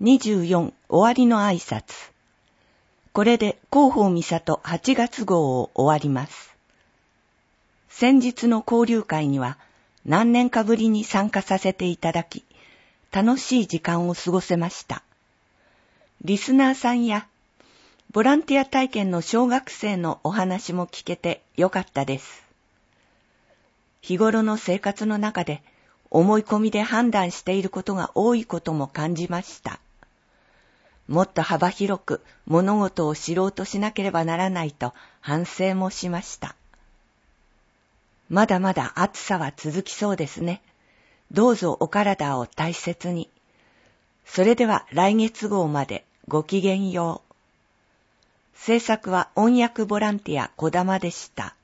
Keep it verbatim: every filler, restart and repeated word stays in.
にじゅうよん終わりの挨拶。これで広報三郷はちがつ号を終わります。先日の交流会には何年かぶりに参加させていただき、楽しい時間を過ごせました。リスナーさんやボランティア体験の小学生のお話も聞けてよかったです。日頃の生活の中で思い込みで判断していることが多いことも感じました。もっと幅広く物事を知ろうとしなければならないと反省もしました。まだまだ暑さは続きそうですね。どうぞお体を大切に。それでは来月号までごきげんよう。制作は音訳ボランティアこだまでした。